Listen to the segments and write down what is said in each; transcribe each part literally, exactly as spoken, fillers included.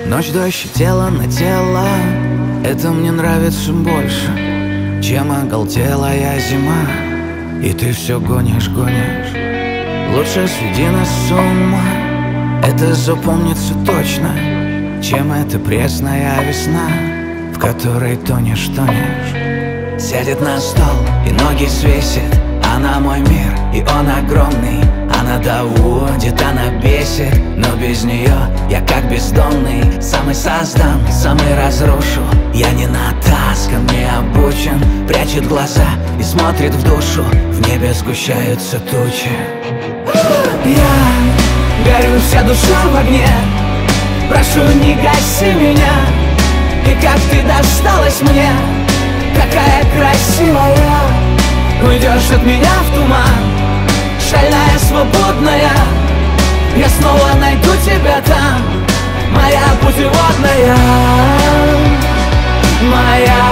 Ночь, дождь и тело на тело, это мне нравится больше, чем оголтелая зима. И ты все гонишь, гонишь. Лучше сведи нас с ума, это запомнится точно, чем эта пресная весна, в которой тонешь, тонешь. Сядет на стол и ноги свесит, она мой мир, и он огромный. Она доводит, она бесит, но без нее я как бездомный. Самый создан, самый разрушу. Я не натаскан, не обучен. Прячет глаза и смотрит в душу. В небе сгущаются тучи. Я горю, вся душа в огне. Прошу, не гаси меня. И как ты досталась мне, какая красивая. Уйдешь от меня в туман, шальная, свободная. Я снова найду тебя там, моя путеводная. Моя,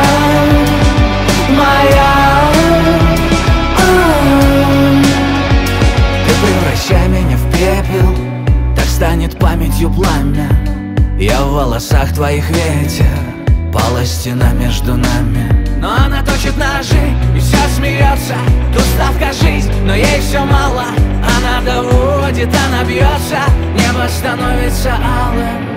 моя. Ты превращай меня в пепел, так станет памятью пламя. Я в волосах твоих ветер, пала стена между нами. Но она точит ножи и все смеется. Тут ставка жизнь, но ей все мало. Она доводит, она бьется. Небо становится алым.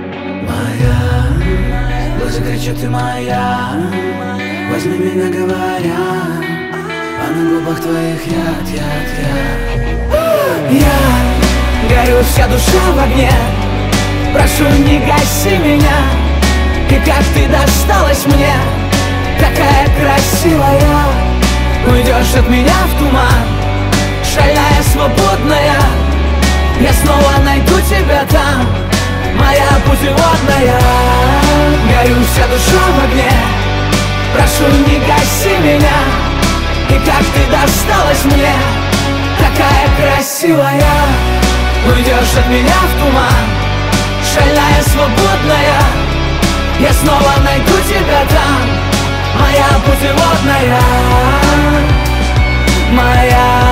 Моя, глаза кричат, ты моя. Возьми меня, говоря, а на губах твоих яд, яд, яд. Я горю, вся душа в огне. Прошу, не гаси меня. И как ты досталась мне, такая красивая. Уйдешь от меня в туман, шальная, свободная. Я снова найду тебя там, моя путеводная. Горю, вся душа в огне. Прошу, не гаси меня. И как ты досталась мне, такая красивая. Уйдешь от меня в туман, шальная, свободная. Я снова найду тебя там, моя путеводная. Моя.